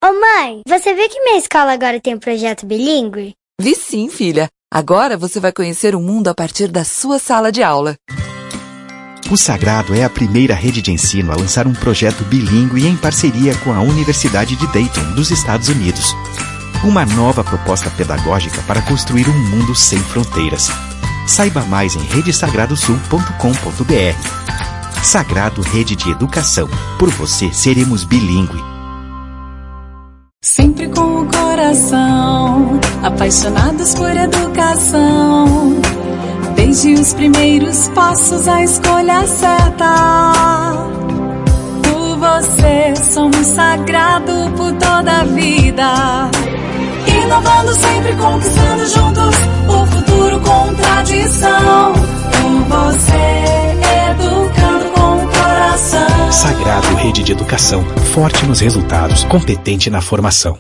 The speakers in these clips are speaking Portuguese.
Ô mãe, você viu que minha escola agora tem um projeto bilíngue? Vi sim, filha. Agora você vai conhecer o mundo a partir da sua sala de aula. O Sagrado é a primeira rede de ensino a lançar um projeto bilíngue em parceria com a Universidade de Dayton, dos Estados Unidos. Uma nova proposta pedagógica para construir um mundo sem fronteiras. Saiba mais em redesagradosul.com.br. Sagrado Rede de Educação. Por você seremos bilíngue. Sempre com o coração, apaixonados por educação. Desde os primeiros passos, a escolha certa. Por você, somos sagrado por toda a vida. Inovando sempre, conquistando juntos o futuro com tradição. Por você, educando com o coração. Sagrado Rede de Educação. Forte nos resultados, competente na formação.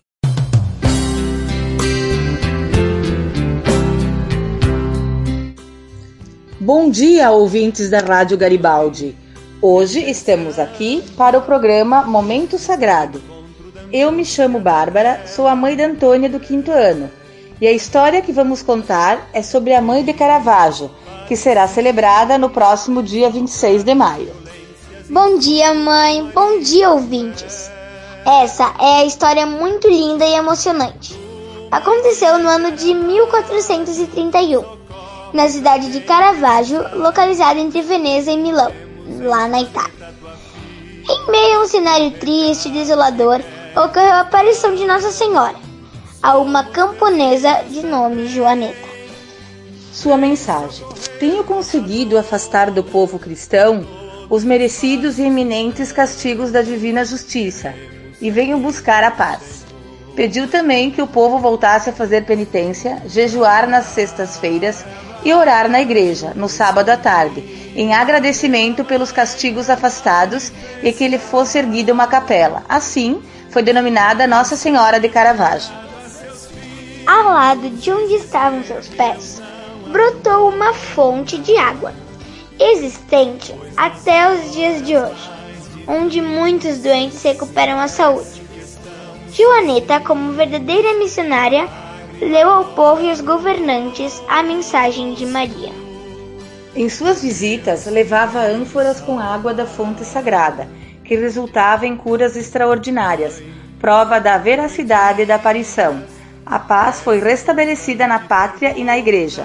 Bom dia, ouvintes da Rádio Garibaldi. Hoje estamos aqui para o programa Momento Sagrado. Eu me chamo Bárbara, sou a mãe da Antônia do 5º ano. E a história que vamos contar é sobre a mãe de Caravaggio, que será celebrada no próximo dia 26 de maio. Bom dia, mãe. Bom dia, ouvintes. Essa é a história muito linda e emocionante. Aconteceu no ano de 1431. Na cidade de Caravaggio, localizada entre Veneza e Milão, lá na Itália. Em meio a um cenário triste e desolador, ocorreu a aparição de Nossa Senhora, a uma camponesa de nome Joaneta. Sua mensagem: tenho conseguido afastar do povo cristão os merecidos e eminentes castigos da divina justiça, e venho buscar a paz. Pediu também que o povo voltasse a fazer penitência, jejuar nas sextas-feiras e orar na igreja, no sábado à tarde, em agradecimento pelos castigos afastados e que lhe fosse erguida uma capela. Assim, foi denominada Nossa Senhora de Caravaggio. Ao lado de onde estavam seus pés, brotou uma fonte de água, existente até os dias de hoje, onde muitos doentes recuperam a saúde. Joaneta, como verdadeira missionária, leu ao povo e aos governantes a mensagem de Maria. Em suas visitas, levava ânforas com água da fonte sagrada, que resultava em curas extraordinárias, prova da veracidade da aparição. A paz foi restabelecida na pátria e na igreja.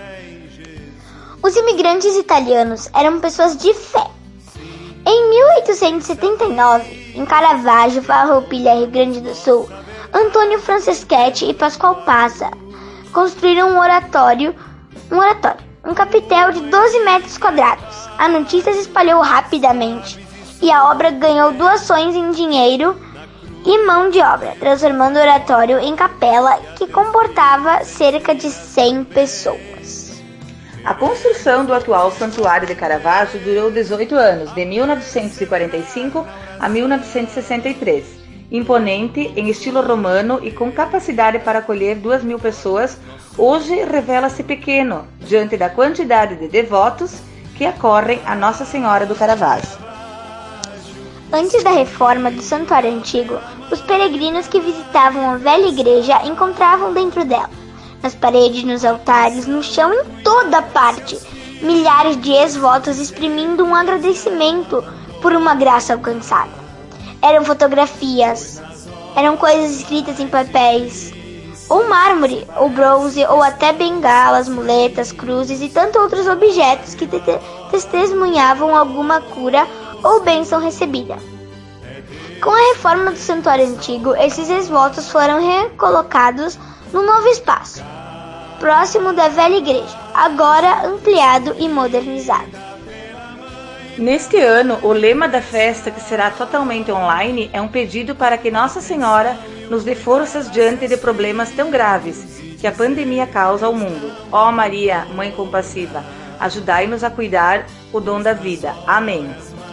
Os imigrantes italianos eram pessoas de fé. Em 1879, em Caravaggio, Farroupilha, Rio Grande do Sul, Antônio Franceschetti e Pascoal Passa construíram um capitel de 12 metros quadrados. A notícia se espalhou rapidamente e a obra ganhou doações em dinheiro e mão de obra, transformando o oratório em capela que comportava cerca de 100 pessoas. A construção do atual Santuário de Caravaggio durou 18 anos, de 1945 a 1963. Imponente, em estilo romano e com capacidade para acolher 2.000 pessoas, hoje revela-se pequeno diante da quantidade de devotos que acorrem a Nossa Senhora do Caravaggio. Antes da reforma do santuário antigo, os peregrinos que visitavam a velha igreja encontravam dentro dela, nas paredes, nos altares, no chão, em toda parte, milhares de ex-votos exprimindo um agradecimento por uma graça alcançada. Eram fotografias, eram coisas escritas em papéis, ou mármore, ou bronze, ou até bengalas, muletas, cruzes e tantos outros objetos que testemunhavam alguma cura ou bênção recebida. Com a reforma do santuário antigo, esses ex-votos foram recolocados no novo espaço, próximo da velha igreja, agora ampliado e modernizado. Neste ano, o lema da festa, que será totalmente online, é um pedido para que Nossa Senhora nos dê forças diante de problemas tão graves que a pandemia causa ao mundo. Ó Maria, Mãe compassiva, ajudai-nos a cuidar o dom da vida. Amém.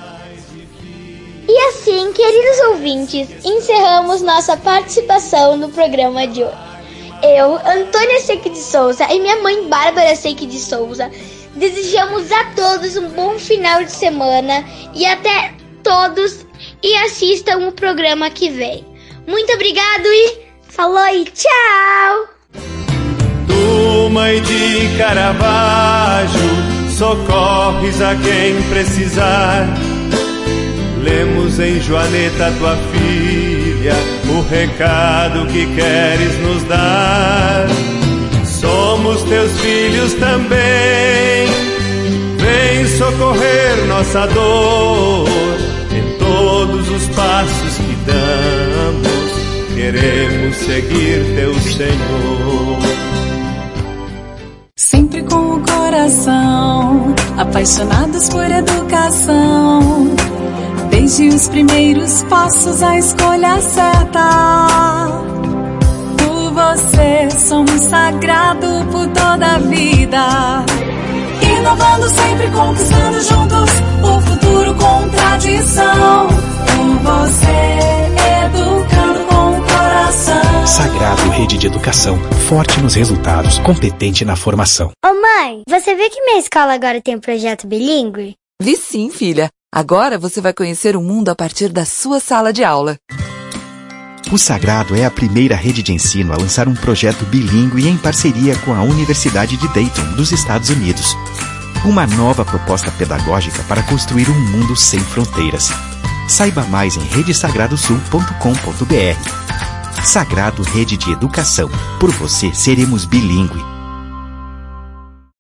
E assim, queridos ouvintes, encerramos nossa participação no programa de hoje. Eu, Antônia Seque de Souza, e minha mãe Bárbara Seque de Souza, desejamos a todos um bom final de semana e até todos e assistam o programa que vem. Muito obrigado e falou e tchau! Tu, mãe de Caravaggio, socorres a quem precisar. Lemos em Joaneta, tua filha, o recado que queres nos dar. Somos teus filhos também, vem socorrer nossa dor. Em todos os passos que damos, queremos seguir teu Senhor. Sempre com o coração, apaixonados por educação. Desde os primeiros passos, a escolha certa. Por você somos sagrados por toda a vida. Inovando sempre, conquistando juntos o futuro com tradição. Por você, educando com o coração. Sagrado Rede de Educação, forte nos resultados, competente na formação. Ô mãe, você viu que minha escola agora tem um projeto bilíngue? Vi sim, filha. Agora você vai conhecer o mundo a partir da sua sala de aula. O Sagrado é a primeira rede de ensino a lançar um projeto bilíngue em parceria com a Universidade de Dayton, dos Estados Unidos. Uma nova proposta pedagógica para construir um mundo sem fronteiras. Saiba mais em redesagradosul.com.br. Sagrado Rede de Educação. Por você seremos bilíngue.